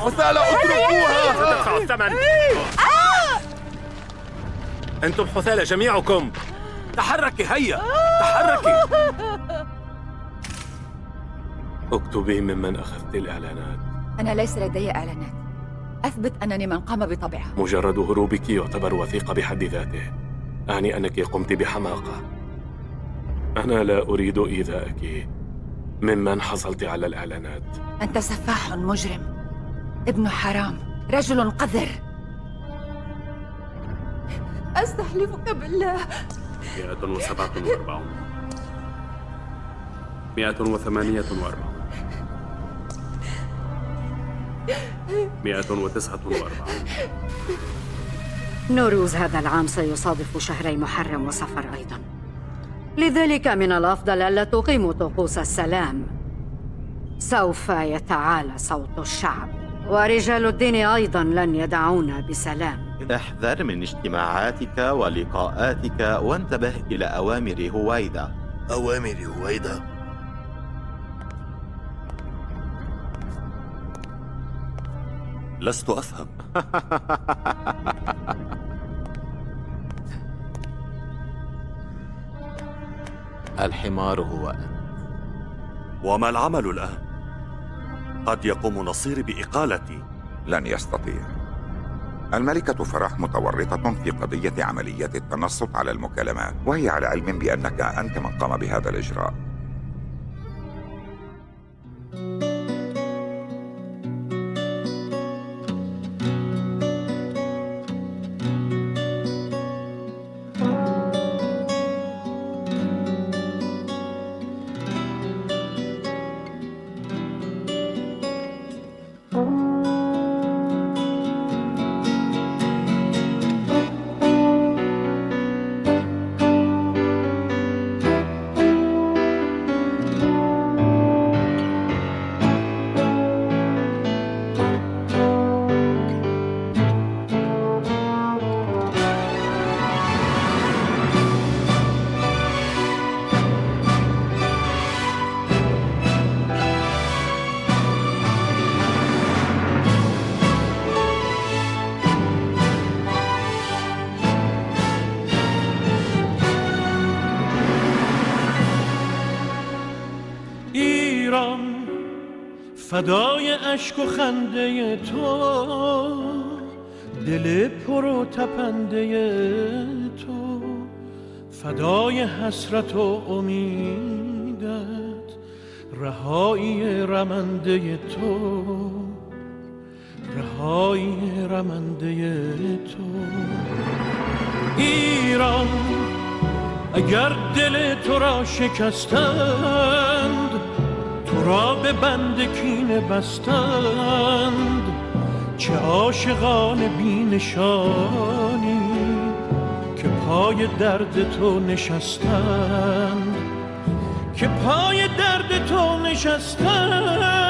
حثالة اتركوها. ستدفع الثمن. أنتم حثالة جميعكم. تحركي هيا، تحركي. اكتبي ممن أخذت الإعلانات. أنا ليس لدي إعلانات. أثبت أنني من قام بطبعها. مجرد هروبك يعتبر وثيقة بحد ذاته. أعني أنك قمت بحماقة. أنا لا أريد إيذائك. ممن حصلت على الإعلانات؟ أنت سفاح مجرم، ابن حرام، رجل قذر. أستحلفك بالله. 147 148 149. نوروز هذا العام سيصادف شهري محرم وصفر أيضاً، لذلك من الأفضل ألا تقيموا طقوس السلام. سوف يتعالى صوت الشعب، ورجال الدين أيضاً لن يدعونا بسلام. احذر من اجتماعاتك ولقاءاتك وانتبه إلى أوامر هويدا. أوامر هويدا؟ لست أفهم. الحمار هو أنت. وما العمل الآن؟ قد يقوم نصير بإقالتي. لن يستطيع. الملكة فرح متورطة في قضية عملية التنصت على المكالمات، وهي على علم بأنك أنت من قام بهذا الإجراء. فدای اشک و خنده تو، دل پر و تپنده تو، فدای حسرت و امیدت، رهایی رمنده تو، رهایی رمنده تو. ایران اگر دل تو را شکستند، تو را به بند کینه بستند، چه عاشقان بی نشانی که پای درد تو نشستند، که پای درد تو نشستند.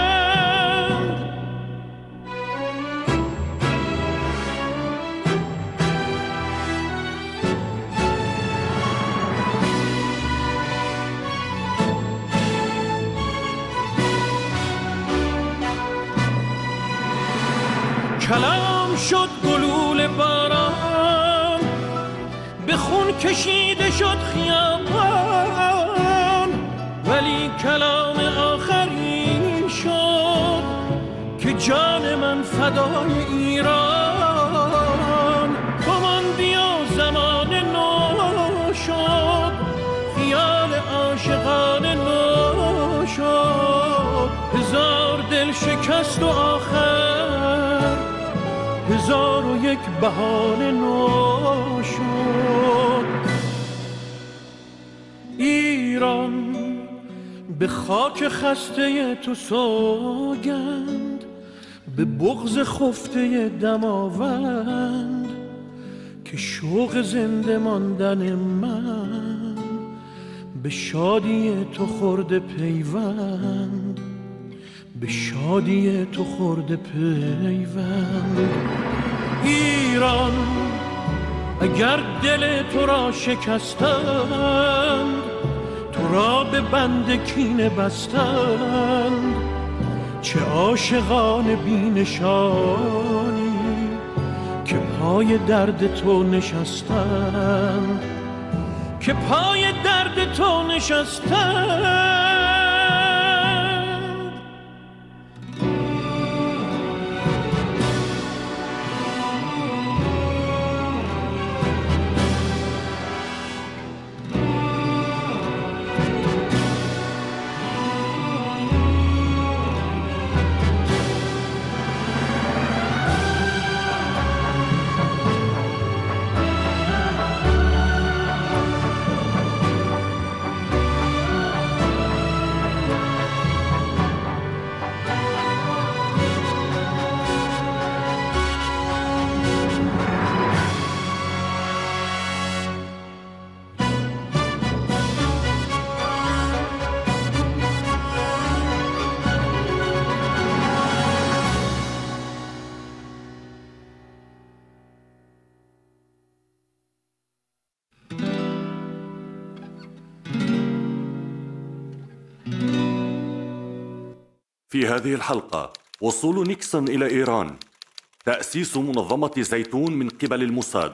کلام شد گلوله باران، به خون کشیده شد خیابان، ولی کلام آخری شد که جان من فدای ایران. تو ماندی و زمان نو شد، خیال عاشقان نو شد، هزار دل شکست و آخر 1001 بهانه نو شد. ایران به خاک خسته تو سوگند، به بغض خفته دماوند، که شوق زنده ماندن من به شادی تو خورده پیوند، به شادی تو خورده پیوند. ایران اگر دل تو را شکستند، تو را به بند کینه بستند، چه عاشقان بینشانی که پای درد تو نشستند، که پای درد تو نشستند. في هذه الحلقة وصول نيكسون إلى إيران، تأسيس منظمة زيتون من قبل الموساد.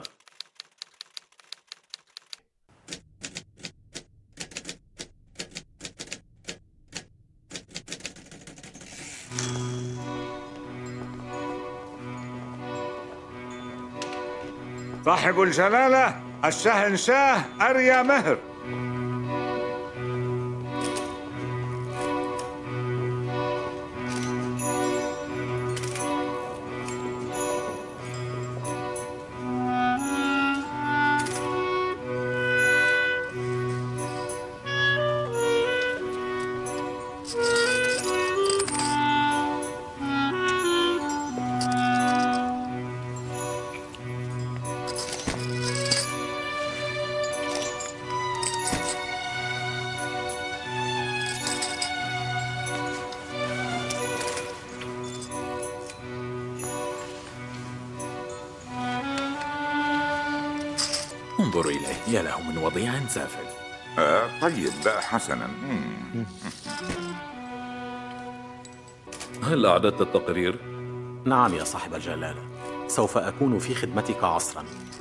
صاحب الجلالة الشاهنشاه أريا مهر. انظروا إليه، يا له من وضيع سافل. طيب حسنا. هل أعددت التقرير؟ نعم يا صاحب الجلالة، سوف أكون في خدمتك عصرا.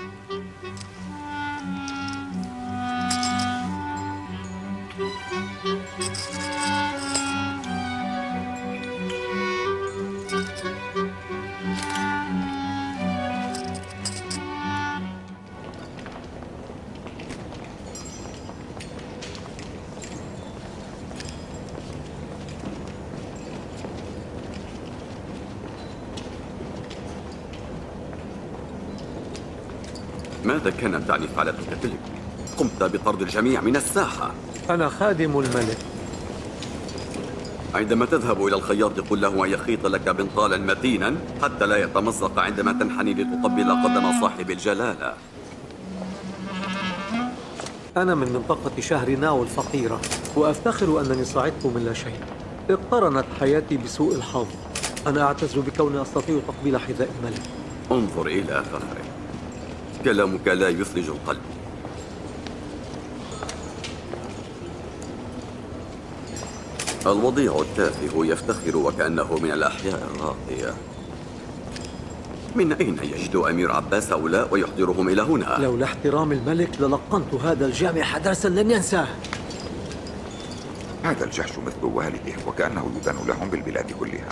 ماذا كانت تعني فعلتك تلك؟ قمت بطرد الجميع من الساحة. أنا خادم الملك. عندما تذهب إلى الخياط قل له أن يخيط لك بنطالا متينا حتى لا يتمزق عندما تنحني لتقبل قدم صاحب الجلالة. أنا من منطقة شهر ناو الفقيرة، وأفتخر أنني صعدت من لا شيء. اقترنت حياتي بسوء الحظ. أنا أعتز بكوني أستطيع تقبيل حذاء الملك. انظر إلى فخرك، كلامك لا يثلج القلب. الوضيع التافه يفتخر وكأنه من الأحياء الراقية. من أين يجد أمير عباس هؤلاء ويحضرهم إلى هنا؟ لولا احترام الملك للقنت هذا الجامع درسا لن ينساه. هذا الجحش مثل والده، وكأنه يدان لهم بالبلاد كلها.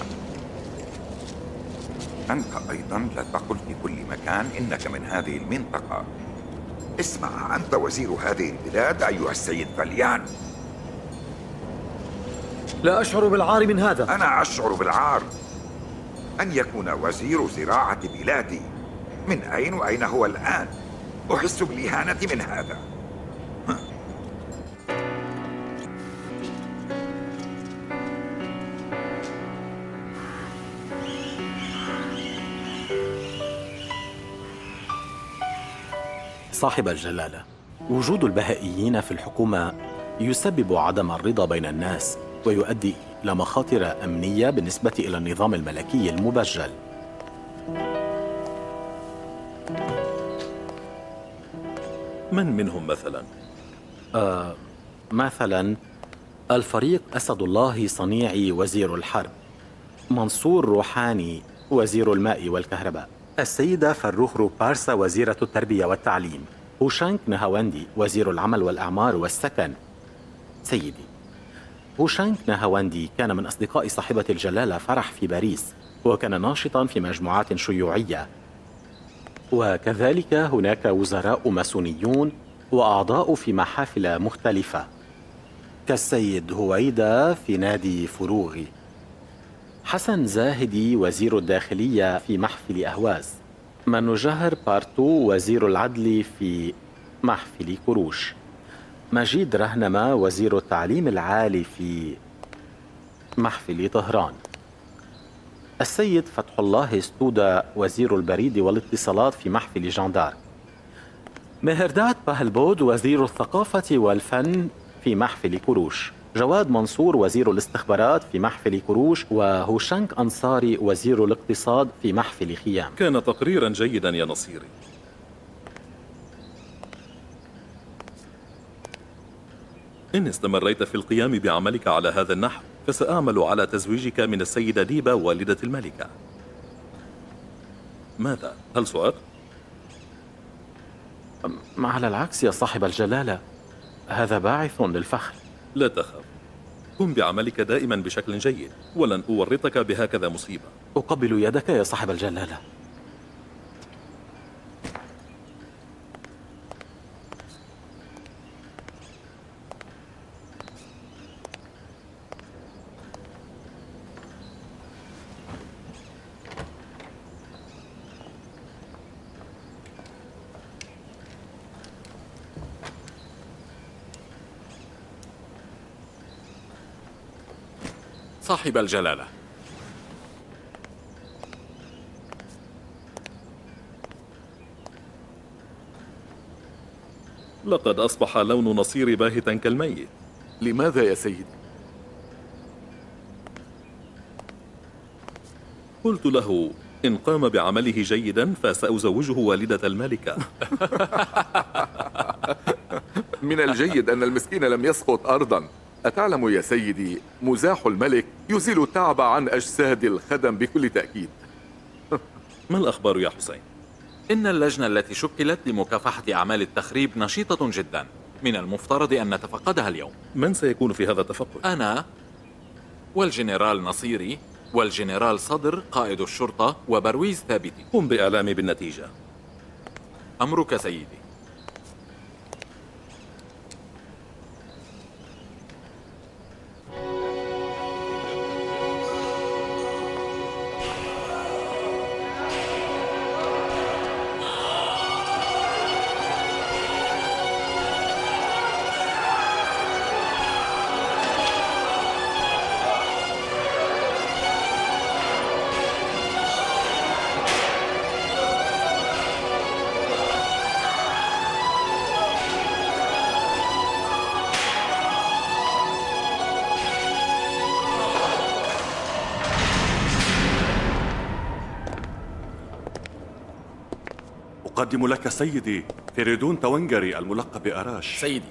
أنت أيضا لا تقل في كل مكان إنك من هذه المنطقة. اسمع، أنت وزير هذه البلاد أيها السيد فليان. لا أشعر بالعار من هذا. أنا أشعر بالعار أن يكون وزير زراعة بلادي. من أين وأين هو الآن؟ أحس بالإهانة من هذا. صاحب الجلالة، وجود البهائيين في الحكومة يسبب عدم الرضا بين الناس ويؤدي إلى مخاطر أمنية بالنسبة إلى النظام الملكي المبجل. من منهم مثلا؟ مثلا الفريق أسد الله صنيعي وزير الحرب، منصور روحاني وزير الماء والكهرباء، السيدة فروخرو بارسا وزيرة التربية والتعليم، هوشانك نهاوندي وزير العمل والإعمار والسكن. سيدي، هوشانك نهاوندي كان من أصدقاء صاحبة الجلالة فرح في باريس، وكان ناشطا في مجموعات شيوعية، وكذلك هناك وزراء ماسونيون وأعضاء في محافل مختلفة كالسيد هويدا في نادي فروغي، حسن زاهدي وزير الداخلية في محفل أهواز، منوجهر بارتو وزير العدل في محفل كروش، مجيد رهنمة وزير التعليم العالي في محفل طهران، السيد فتح الله ستودا وزير البريد والاتصالات في محفل جاندار، مهرداد باهلبود وزير الثقافة والفن في محفل كروش، جواد منصور وزير الاستخبارات في محفل كروش، وهوشانك أنصاري وزير الاقتصاد في محفل خيام. كان تقريرا جيدا يا نصيري. إن استمريت في القيام بعملك على هذا النحو فسأعمل على تزويجك من السيدة ديبا والدة الملكة. ماذا؟ هل سؤال؟ على العكس يا صاحب الجلالة، هذا باعث للفخر. لا تخف، قم بعملك دائما بشكل جيد ولن أورطك بهكذا مصيبة. أقبل يدك يا صاحب الجلالة. صاحب الجلالة، لقد أصبح لون نصير باهتا كالميت. لماذا يا سيدي؟ قلت له إن قام بعمله جيدا فسأزوجه والدة الملكة. من الجيد أن المسكين لم يسقط أرضا. أتعلم يا سيدي، مزاح الملك يزيل التعب عن أجساد الخدم بكل تأكيد. ما الأخبار يا حسين؟ إن اللجنة التي شكلت لمكافحة أعمال التخريب نشيطة جدا، من المفترض أن نتفقدها اليوم. من سيكون في هذا التفقد؟ أنا والجنرال نصيري والجنرال صدر قائد الشرطة وبرويز ثابتي. قم بإعلامي بالنتيجة. أمرك سيدي. أقدم لك سيدي فريدون توانجري الملقب بأراش. سيدي.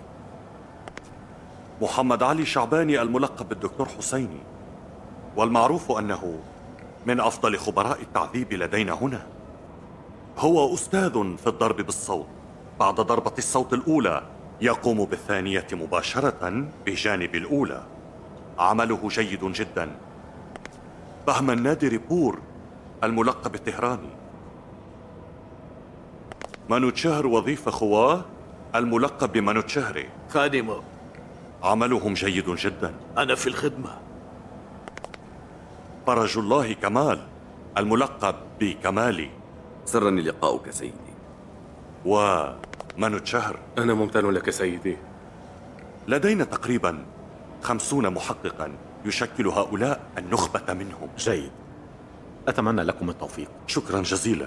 محمد علي شعباني الملقب بالدكتور حسيني، والمعروف أنه من أفضل خبراء التعذيب لدينا هنا. هو أستاذ في الضرب بالصوت، بعد ضربة الصوت الأولى يقوم بالثانية مباشرة بجانب الأولى. عمله جيد جدا. بهمن نادر بور الملقب التهراني. مانوتشهر وظيفة خواه الملقب بمانوتشهري. خادمه. عملهم جيد جدا. أنا في الخدمة. فرج الله كمال الملقب بكمالي. سرني لقاؤك سيدي. ومانوتشهر. أنا ممتن لك سيدي. لدينا تقريبا 50 محققا يشكل هؤلاء النخبة منهم. جيد، أتمنى لكم التوفيق. شكرا جزيلا.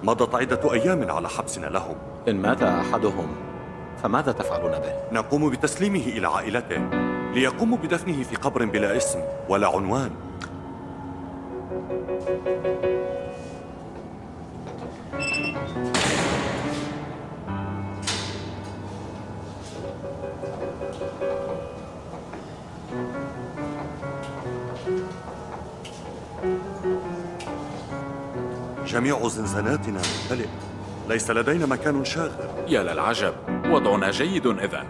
مضت عدة أيام على حبسنا لهم. إن مات أحدهم فماذا تفعلون به؟ نقوم بتسليمه إلى عائلته ليقوموا بدفنه في قبر بلا اسم ولا عنوان. جميع زنزاناتنا ممتلئ، ليس لدينا مكان شاغر. يا للعجب، وضعنا جيد إذن.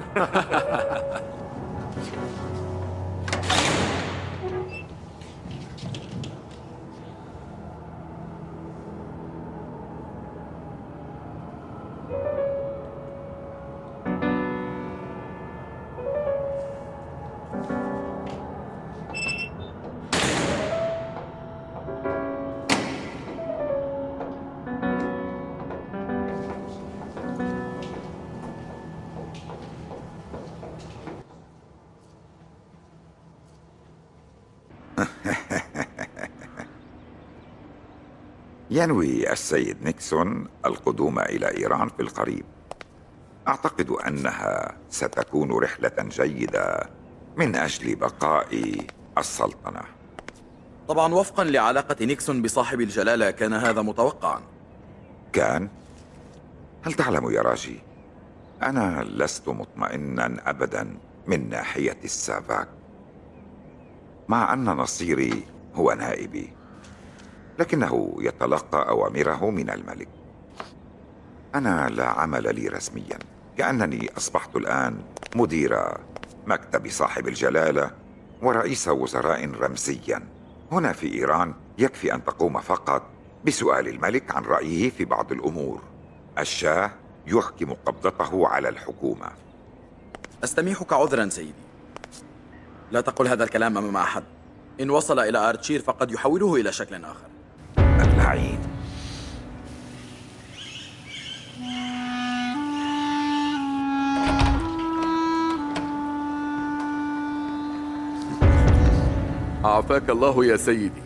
ينوي السيد نيكسون القدوم إلى إيران في القريب. أعتقد أنها ستكون رحلة جيدة من أجل بقاء السلطنة. طبعا وفقا لعلاقة نيكسون بصاحب الجلالة كان هذا متوقعا. كان؟ هل تعلم يا راجي، أنا لست مطمئنا أبدا من ناحية السافاك، مع أن نصيري هو نائبي، لكنه يتلقى أوامره من الملك. أنا لا عمل لي رسميا، كأنني أصبحت الآن مدير مكتب صاحب الجلالة ورئيس وزراء رمزيا. هنا في إيران يكفي أن تقوم فقط بسؤال الملك عن رأيه في بعض الأمور. الشاه يحكم قبضته على الحكومة. أستميحك عذرا سيدي، لا تقل هذا الكلام أمام أحد. إن وصل إلى آرتشير فقد يحوله إلى شكل آخر. اللعين. عافاك الله يا سيدي.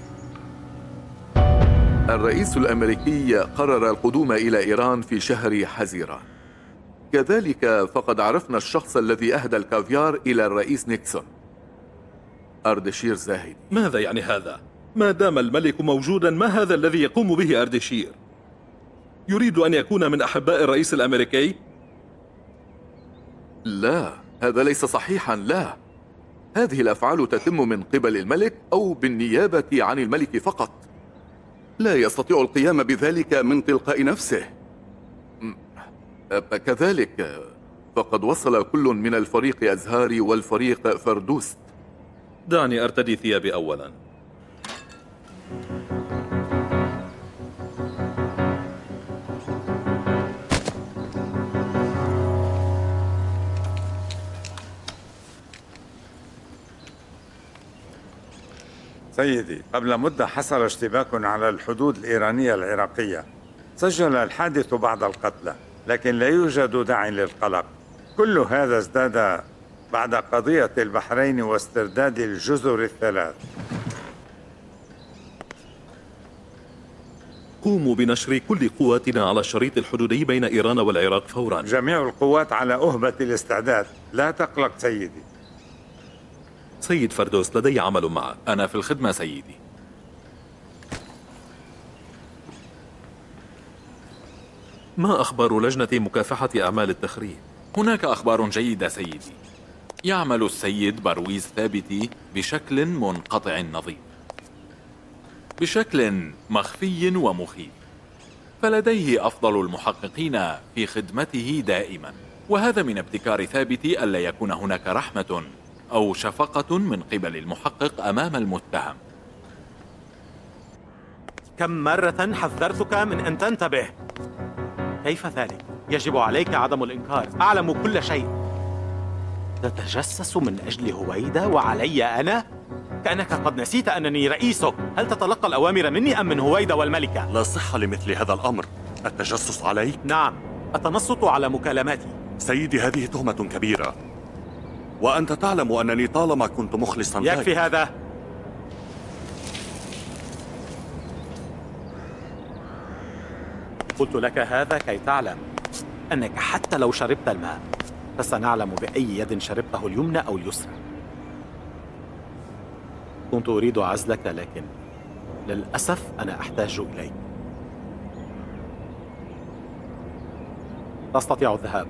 الرئيس الأمريكي قرر القدوم إلى إيران في شهر حزيران. كذلك فقد عرفنا الشخص الذي أهدى الكافيار إلى الرئيس نيكسون، أردشير زاهدي. ماذا يعني هذا؟ ما دام الملك موجودا، ما هذا الذي يقوم به أردشير؟ يريد أن يكون من أحباء الرئيس الأمريكي؟ لا، هذا ليس صحيحا. لا، هذه الأفعال تتم من قبل الملك أو بالنيابة عن الملك فقط. لا يستطيع القيام بذلك من تلقاء نفسه. كذلك فقد وصل كل من الفريق أزهاري والفريق فردوست. دعني أرتدي ثيابي أولا. سيدي، قبل مدة حصل اشتباك على الحدود الإيرانية العراقية. سجل الحادث بعض القتلى، لكن لا يوجد داعي للقلق. كل هذا ازداد بعد قضية البحرين واسترداد الجزر الثلاث. قوموا بنشر كل قواتنا على الشريط الحدودي بين إيران والعراق فورا. جميع القوات على أهبة الاستعداد، لا تقلق سيدي. سيد فردوس، لدي عمل معك. أنا في الخدمة سيدي. ما أخبار لجنة مكافحة أعمال التخريب؟ هناك أخبار جيدة سيدي. يعمل السيد برويز ثابتي بشكل منقطع النظير، بشكل مخفي ومخيف، فلديه أفضل المحققين في خدمته دائما، وهذا من ابتكار ثابتي ألا يكون هناك رحمة أو شفقة من قبل المحقق أمام المتهم. كم مرة حذرتك من أن تنتبه؟ كيف ذلك؟ يجب عليك عدم الإنكار. أعلم كل شيء. تتجسس من أجل هويدا وعلي أنا؟ كأنك قد نسيت أنني رئيسك. هل تتلقى الأوامر مني أم من هويدا والملكة؟ لا صحة لمثل هذا الأمر. التجسس عليك؟ نعم، التنصت على مكالماتي. سيدي، هذه تهمة كبيرة، وأنت تعلم أنني طالما كنت مخلصا لك. يكفي هذا. قلت لك هذا كي تعلم أنك حتى لو شربت الماء فسنعلم بأي يد شربته، اليمنى أو اليسرى. كنت أريد عزلك لكن للأسف أنا أحتاج إليك. تستطيع الذهاب.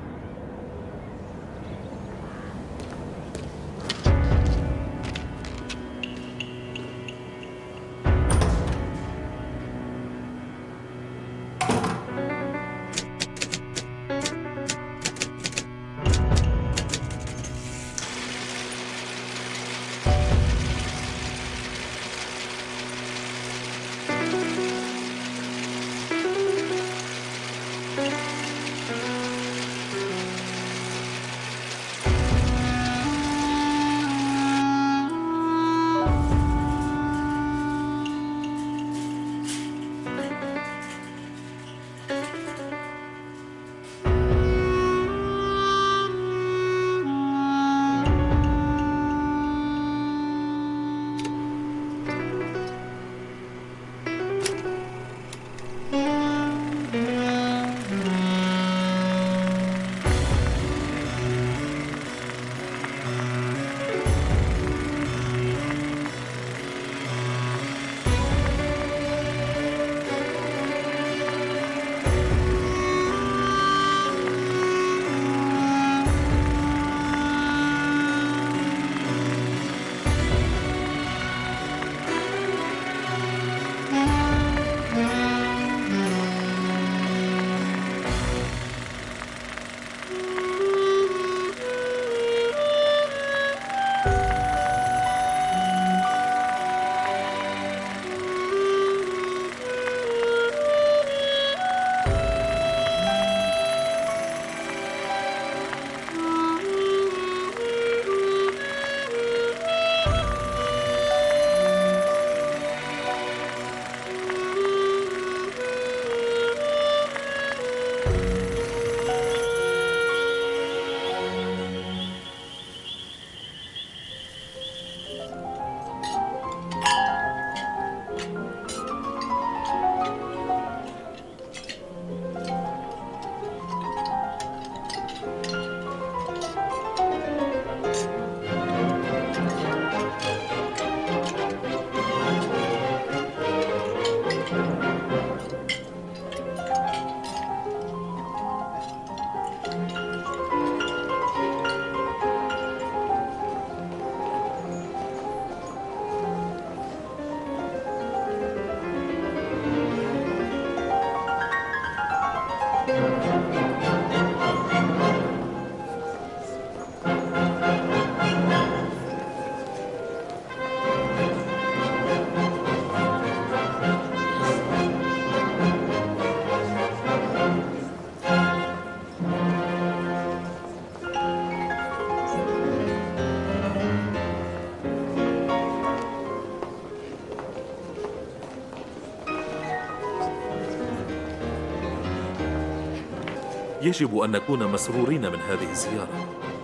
يجب أن نكون مسرورين من هذه الزيارة.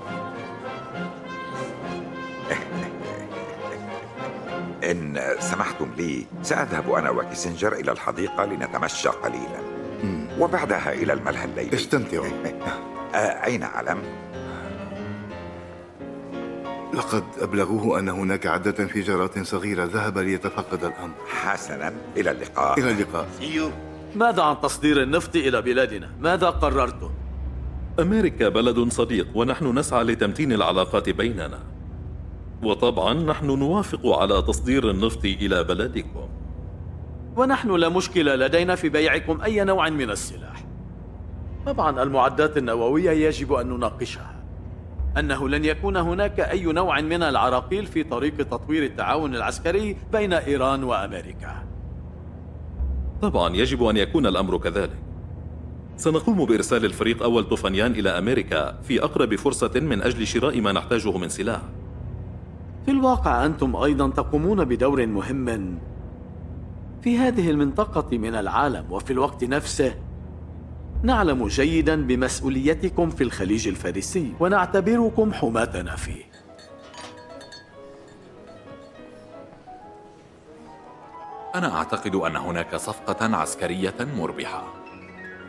إن سمحتم لي سأذهب أنا وكيسنجر إلى الحديقة لنتمشى قليلا وبعدها إلى الملهى الليلي. استمتعوا. أين علم؟ لقد أبلغوه أن هناك عدة انفجارات صغيرة، ذهب ليتفقد الأمر. حسنا، إلى اللقاء. إلى اللقاء. ماذا عن تصدير النفط إلى بلادنا؟ ماذا قررتم؟ أمريكا بلد صديق ونحن نسعى لتمتين العلاقات بيننا، وطبعا نحن نوافق على تصدير النفط إلى بلدكم. ونحن لا مشكلة لدينا في بيعكم أي نوع من السلاح. طبعا المعدات النووية يجب أن نناقشها. أنه لن يكون هناك أي نوع من العراقيل في طريق تطوير التعاون العسكري بين إيران وأمريكا. طبعا يجب أن يكون الأمر كذلك. سنقوم بإرسال الفريق أول طوفانيان إلى أمريكا في أقرب فرصة من أجل شراء ما نحتاجه من سلاح. في الواقع أنتم أيضا تقومون بدور مهم في هذه المنطقة من العالم، وفي الوقت نفسه نعلم جيدا بمسؤوليتكم في الخليج الفارسي ونعتبركم حماتنا فيه. أنا أعتقد أن هناك صفقة عسكرية مربحة.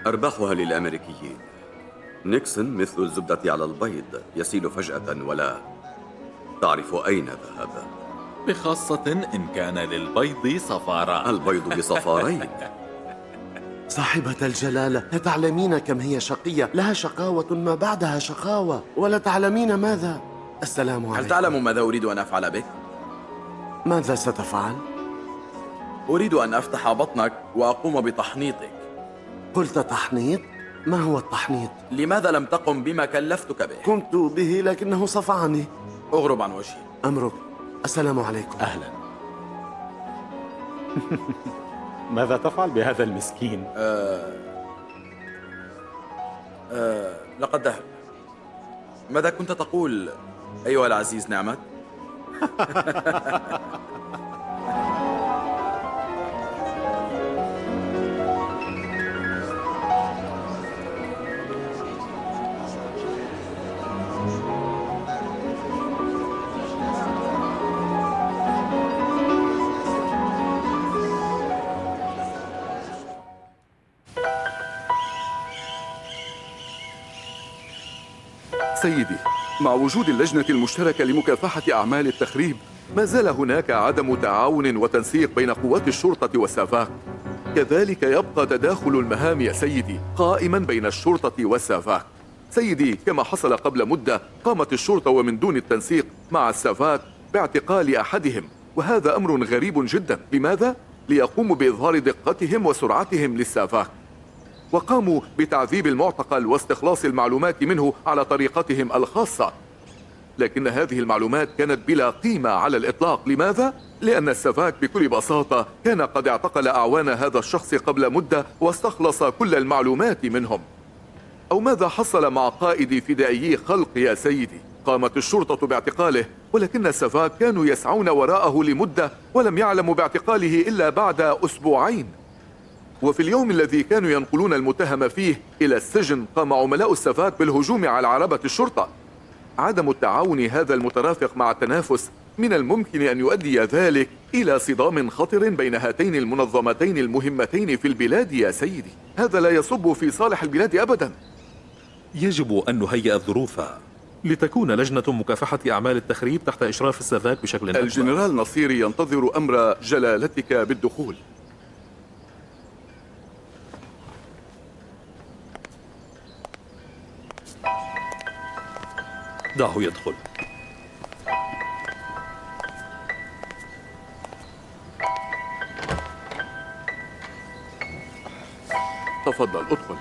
أرباحها للأمريكيين. نيكسون مثل الزبدة على البيض، يسيل فجأة ولا تعرف أين ذهب. بخاصة إن كان للبيض صفاران. البيض بصفارين. صاحبة الجلالة، لا تعلمين كم هي شقية، لها شقاوة ما بعدها شقاوة، ولا تعلمين ماذا. السلام عليكم. هل تعلم ماذا أريد أن أفعل بك؟ ماذا ستفعل؟ أريد أن أفتح بطنك وأقوم بتحنيطك. قلت تحنيط؟ ما هو التحنيط؟ لماذا لم تقم بما كلفتك به؟ قمت به لكنه صفعني. اغرب عن وجهي. أمرك. السلام عليكم. أهلا. ماذا تفعل بهذا المسكين؟ لقد ذهب. ماذا كنت تقول أيها العزيز نعمت؟ سيدي، مع وجود اللجنة المشتركة لمكافحة أعمال التخريب، ما زال هناك عدم تعاون وتنسيق بين قوات الشرطة والسافاك. كذلك يبقى تداخل المهام يا سيدي قائما بين الشرطة والسافاك. سيدي، كما حصل قبل مدة، قامت الشرطة ومن دون التنسيق مع السافاك باعتقال أحدهم، وهذا أمر غريب جدا. لماذا؟ ليقوموا بإظهار دقتهم وسرعتهم للسافاك، وقاموا بتعذيب المعتقل واستخلاص المعلومات منه على طريقتهم الخاصة. لكن هذه المعلومات كانت بلا قيمة على الإطلاق. لماذا؟ لأن السفاك بكل بساطة كان قد اعتقل أعوان هذا الشخص قبل مدة واستخلص كل المعلومات منهم. أو ماذا حصل مع قائد فدائي خلق يا سيدي؟ قامت الشرطة باعتقاله، ولكن السفاك كانوا يسعون وراءه لمدة ولم يعلموا باعتقاله إلا بعد أسبوعين. وفي اليوم الذي كانوا ينقلون المتهم فيه إلى السجن، قام عملاء السفاك بالهجوم على عربة الشرطة. عدم التعاون هذا المترافق مع التنافس من الممكن أن يؤدي ذلك إلى صدام خطر بين هاتين المنظمتين المهمتين في البلاد يا سيدي. هذا لا يصب في صالح البلاد أبدا. يجب أن نهيئ الظروف لتكون لجنة مكافحة أعمال التخريب تحت إشراف السفاك بشكل أكبر. الجنرال نصيري ينتظر أمر جلالتك بالدخول. دعه يدخل. تفضل ادخل.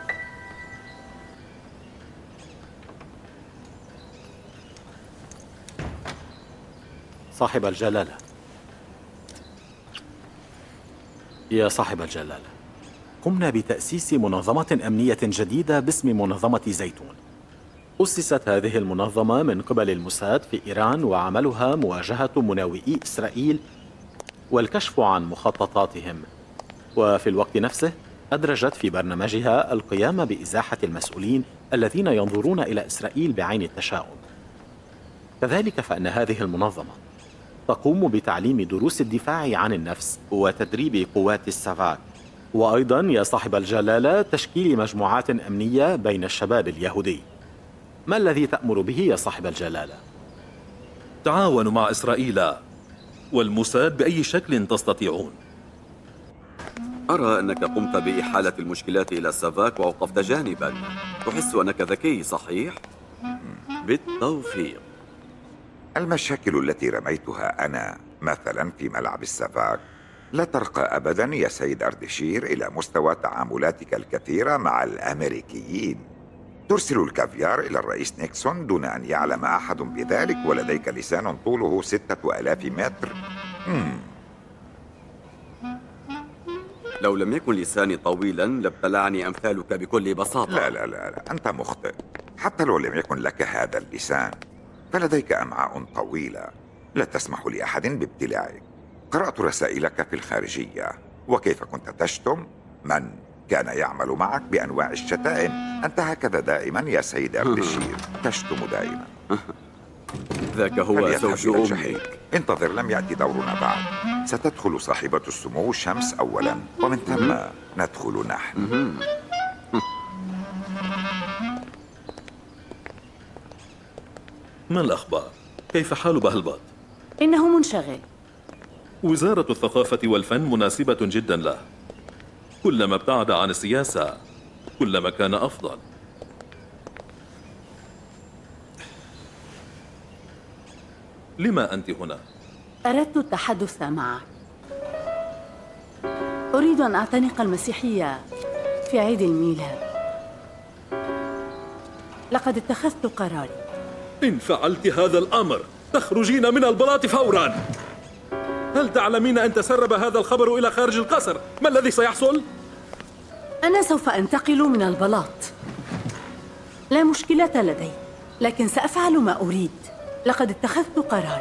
صاحب الجلالة. يا صاحب الجلالة، قمنا بتأسيس منظمة أمنية جديدة باسم منظمة زيتون. أسست هذه المنظمة من قبل الموساد في إيران، وعملها مواجهة مناوئي إسرائيل والكشف عن مخططاتهم، وفي الوقت نفسه أدرجت في برنامجها القيام بإزاحة المسؤولين الذين ينظرون إلى إسرائيل بعين التشاؤم. كذلك فإن هذه المنظمة تقوم بتعليم دروس الدفاع عن النفس وتدريب قوات السافاك، وأيضا يا صاحب الجلالة تشكيل مجموعات أمنية بين الشباب اليهودي. ما الذي تأمر به يا صاحب الجلالة؟ تعاونوا مع إسرائيل والموساد بأي شكل تستطيعون. أرى أنك قمت بإحالة المشكلات إلى السافاك ووقفت جانبا. تحس أنك ذكي صحيح؟ بالتوفيق. المشاكل التي رميتها أنا مثلا في ملعب السافاك لا ترقى أبدا يا سيد أردشير إلى مستوى تعاملاتك الكثيرة مع الأمريكيين. ترسل الكافيار إلى الرئيس نيكسون دون أن يعلم أحد بذلك، ولديك لسان طوله 6000 متر. لو لم يكن لساني طويلا لابتلعني أمثالك بكل بساطة. لا لا لا لا، أنت مخطئ. حتى لو لم يكن لك هذا اللسان فلديك أمعاء طويلة لا تسمح لأحد بابتلاعك. قرأت رسائلك في الخارجية وكيف كنت تشتم من كان يعمل معك بأنواع الشتائم. أنت هكذا دائما يا سيد أردشير، تشتم دائما. ذاك هو زوج أمي. انتظر، لم يأتي دورنا بعد. ستدخل صاحبة السمو شمس أولا، ومن ثم ندخل نحن. ما الأخبار؟ كيف حال بهلبات؟ إنه منشغل. وزارة الثقافة والفن مناسبة جدا له. كلما ابتعد عن السياسة كلما كان أفضل. لما أنت هنا؟ أردت التحدث معك. أريد أن أعتنق المسيحية في عيد الميلاد. لقد اتخذت قراري. إن فعلت هذا الأمر تخرجين من البلاط فورا. هل تعلمين أن تسرب هذا الخبر إلى خارج القصر؟ ما الذي سيحصل؟ أنا سوف أنتقل من البلاط. لا مشكلة لدي، لكن سأفعل ما أريد. لقد اتخذت قراري.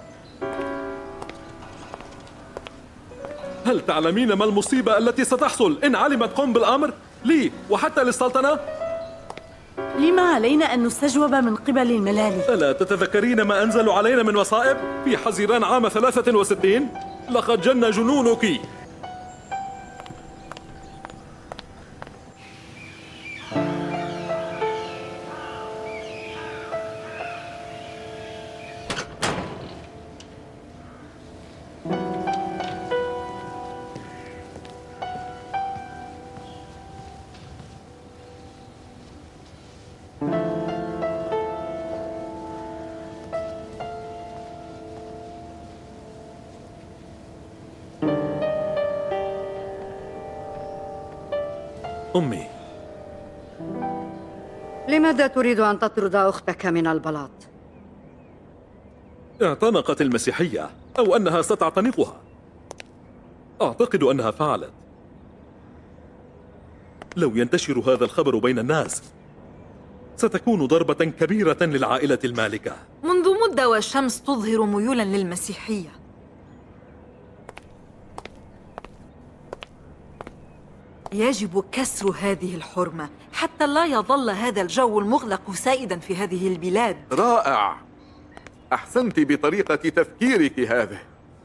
هل تعلمين ما المصيبة التي ستحصل إن علمت قم بالأمر؟ لي وحتى للسلطنة؟ لما علينا أن نستجوب من قبل الملالي؟ ألا تتذكرين ما أنزلوا علينا من مصائب في حزيران عام 63؟ لقد جن جنونك. أمي، لماذا تريد أن تطرد أختك من البلاط؟ اعتنقت المسيحية أو أنها ستعتنقها. أعتقد أنها فعلت. لو ينتشر هذا الخبر بين الناس ستكون ضربة كبيرة للعائلة المالكة. منذ مدة والشمس تظهر ميولا للمسيحية. يجب كسر هذه الحرمة حتى لا يظل هذا الجو المغلق سائدا في هذه البلاد. رائع، أحسنت بطريقة تفكيرك هذه.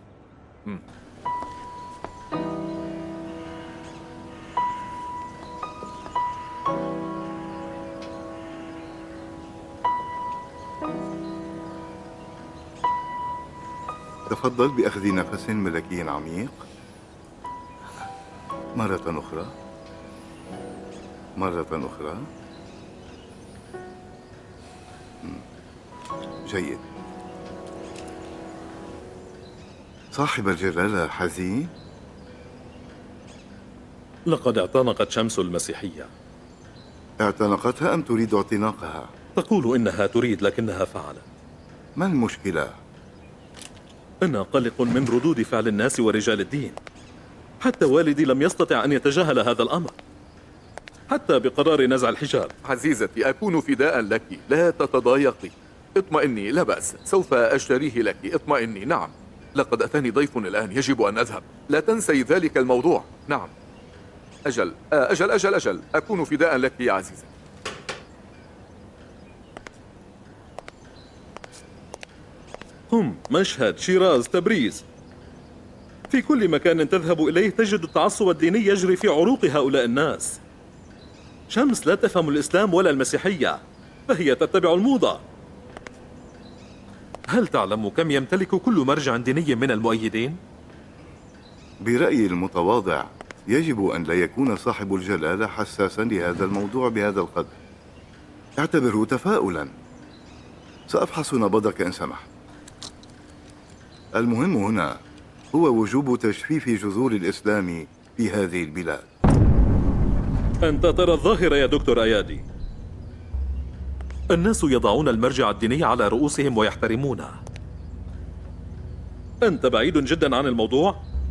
تفضل بأخذ نفس ملكي عميق. مرة أخرى، مرة أخرى. جيد. صاحب الجلالة حزين؟ لقد اعتنقت شمس المسيحية. اعتنقتها أم تريد اعتناقها؟ تقول إنها تريد لكنها فعلت. ما المشكلة؟ أنا قلق من ردود فعل الناس ورجال الدين. حتى والدي لم يستطع أن يتجاهل هذا الأمر، حتى بقرار نزع الحجاب. عزيزتي، أكون فداء لك، لا تتضايقي. اطمئني، لا بأس، سوف أشتريه لك. اطمئني. نعم، لقد أتاني ضيف الآن، يجب أن أذهب. لا تنسي ذلك الموضوع. نعم. أجل أجل أجل أجل، أكون فداء لك يا عزيزتي. قم، مشهد، شيراز، تبريز، في كل مكان تذهب إليه تجد التعصب الديني يجري في عروق هؤلاء الناس. شمس لا تفهم الإسلام ولا المسيحية، فهي تتبع الموضة. هل تعلم كم يمتلك كل مرجع ديني من المؤيدين؟ برأيي المتواضع يجب أن لا يكون صاحب الجلالة حساسا لهذا الموضوع بهذا القدر. اعتبره تفاؤلا. سأفحص نبضك إن سمحت. المهم هنا هو وجوب تجفيف جذور الإسلام في هذه البلاد. أنت ترى الظاهرة يا دكتور أيادي. الناس يضعون المرجع الديني على رؤوسهم ويحترمونه. أنت بعيد جدا عن الموضوع.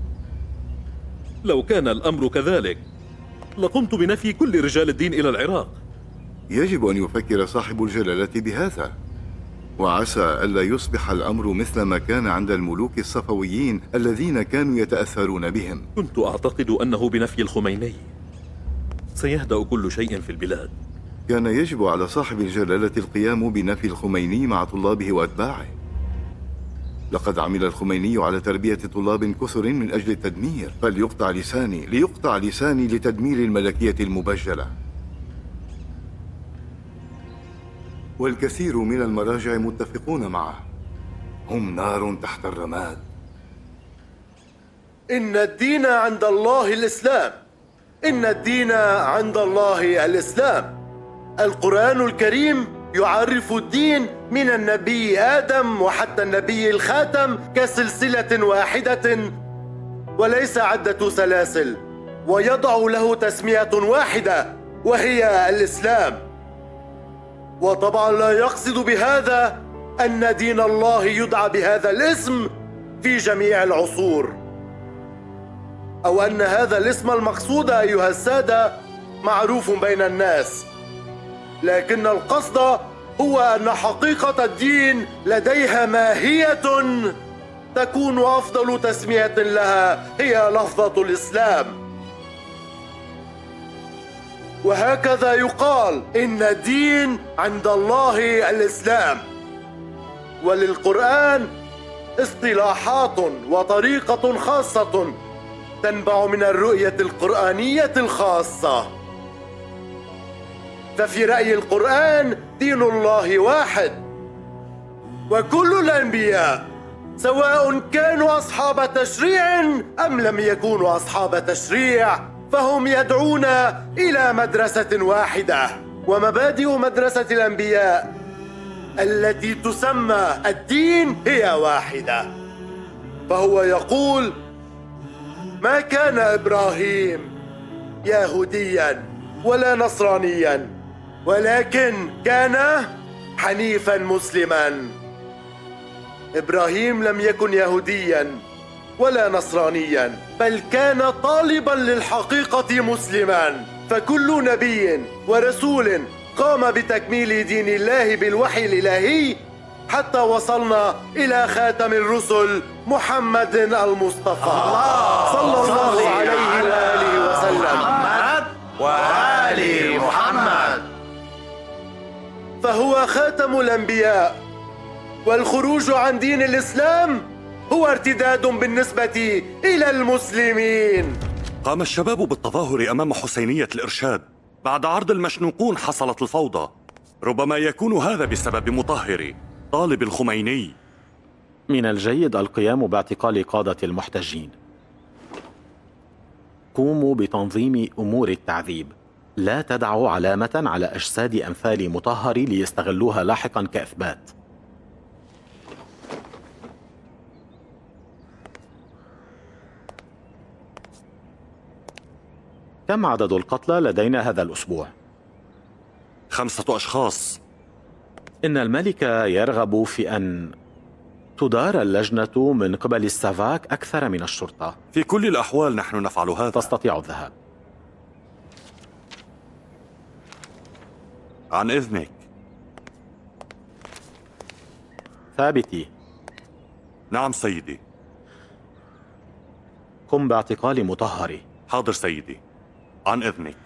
لو كان الأمر كذلك لقمت بنفي كل رجال الدين إلى العراق. يجب أن يفكر صاحب الجلالة بهذا، وعسى ألا يصبح الأمر مثل ما كان عند الملوك الصفويين الذين كانوا يتأثرون بهم. كنت أعتقد أنه بنفي الخميني سيهدأ كل شيء في البلاد. كان يجب على صاحب الجلالة القيام بنفي الخميني مع طلابه وأتباعه. لقد عمل الخميني على تربية طلاب كثر من أجل التدمير، فليقطع لساني لتدمير الملكية المبجلة. والكثير من المراجع متفقون معه. هم نار تحت الرماد. إن الدين عند الله الإسلام. إن الدين عند الله الإسلام. القرآن الكريم يعرف الدين من النبي آدم وحتى النبي الخاتم كسلسلة واحدة وليس عدة سلاسل، ويضع له تسمية واحدة وهي الإسلام. وطبعا لا يقصد بهذا أن دين الله يدعى بهذا الاسم في جميع العصور، أو أن هذا الاسم المقصود أيها السادة معروف بين الناس، لكن القصد هو أن حقيقة الدين لديها ماهية تكون أفضل تسمية لها هي لفظة الإسلام. وهكذا يقال إن الدين عند الله الإسلام. وللقرآن اصطلاحات وطريقة خاصة تنبع من الرؤية القرآنية الخاصة. ففي رأي القرآن دين الله واحد، وكل الأنبياء سواء كانوا أصحاب تشريع أم لم يكونوا أصحاب تشريع فهم يدعون إلى مدرسة واحدة. ومبادئ مدرسة الأنبياء التي تسمى الدين هي واحدة. فهو يقول: ما كان إبراهيم يهوديا ولا نصرانيا، ولكن كان حنيفا مسلما. إبراهيم لم يكن يهوديا ولا نصرانيا، بل كان طالبا للحقيقة مسلما. فكل نبي ورسول قام بتكميل دين الله بالوحي الإلهي حتى وصلنا إلى خاتم الرسل محمد المصطفى صلى الله عليه وآله وسلم. وآل محمد. فهو خاتم الأنبياء، والخروج عن دين الإسلام هو ارتداد بالنسبة إلى المسلمين. قام الشباب بالتظاهر أمام حسينية الإرشاد. بعد عرض المشنوقون حصلت الفوضى. ربما يكون هذا بسبب مطهري طالب الخميني. من الجيد القيام باعتقال قادة المحتجين. قوموا بتنظيم أمور التعذيب. لا تدعوا علامة على أجساد أمثال مطهري ليستغلوها لاحقا كإثبات. كم عدد القتلى لدينا هذا الأسبوع؟ 5 أشخاص. إن الملك يرغب في أن تدار اللجنة من قبل السافاك أكثر من الشرطة. في كل الأحوال نحن نفعل هذا. تستطيع الذهاب. عن إذنك. ثابتي. نعم سيدي. قم باعتقال مطهري. حاضر سيدي. عن إذنك.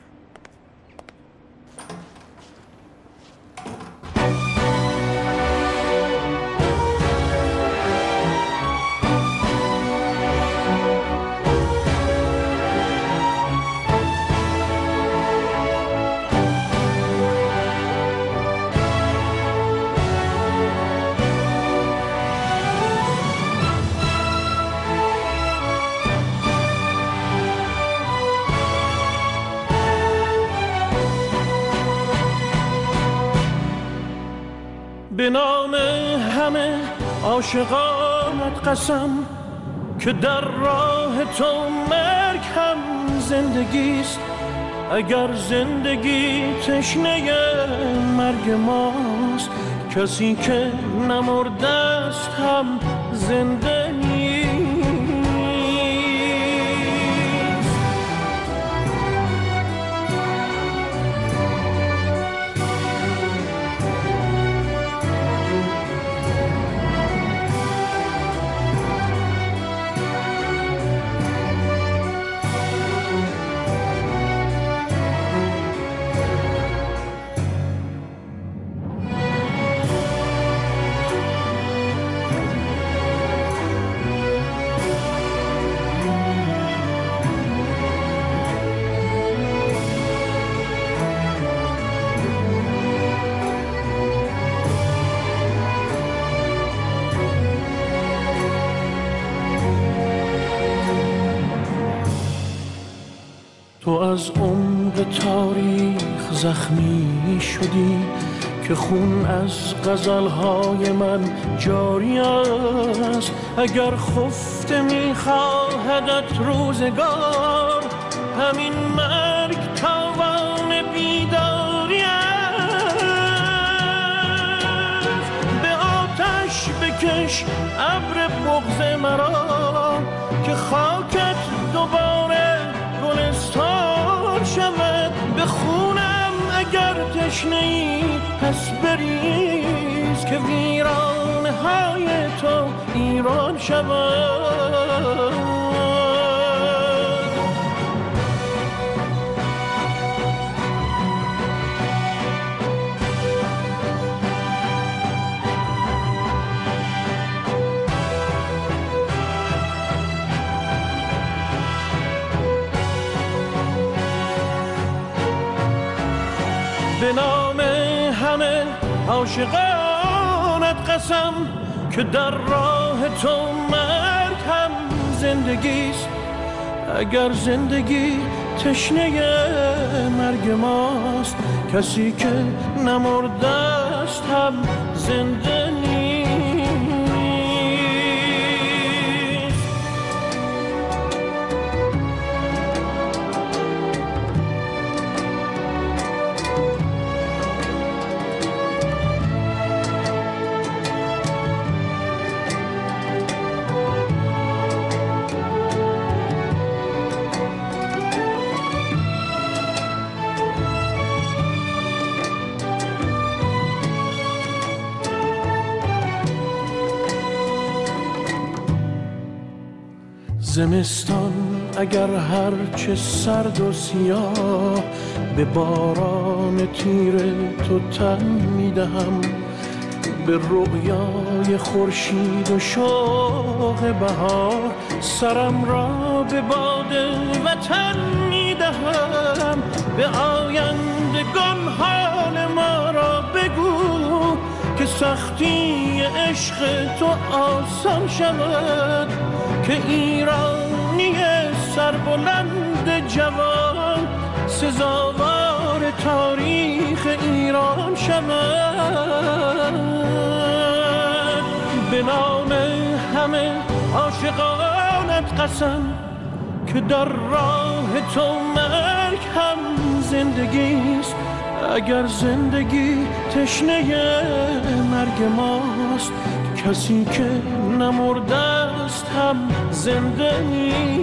به نام همه عاشقانت قسم که در راه تو مرگ هم زندگیست. اگر زندگی تشنه مرگ ماست، کسی که نمرده است هم زنده نیست. از عمق تاریخ زخمی شدی که خون از غزلهای من جاری است. اگر خفته میخواهدت روزگار، همین مرگ تاوان بیداری است. به آتش بکش ابر بغض مرا که خاکت دوباره گلستان شود. به خونم اگر تشنه‌ای پس بریز که ویرانه های تو ایران شود. به نام همه عاشقانت قسم که در راه تو مرگ هم زندگیست. اگر زندگی تشنه مرگ ماست، کسی که نمرده است هم زنده نیست. زمستان اگر هرچه سرد و سیاه، به باران تیر تو تن میدهم. به رؤیای خورشید و شوق بهار، سرم را به باد وطن میدهم. به آیندگان حال ما را بگو که سختی عشق تو آسان شود. که ایرانی سربلند جوان سزاوار تاریخ ایران شود. به نام همه عاشقانت قسم که در راه تو مرگ هم زندگیست. اگر زندگی تشنه مرگ ماست، کسی که نمرده است هم زنده نیست.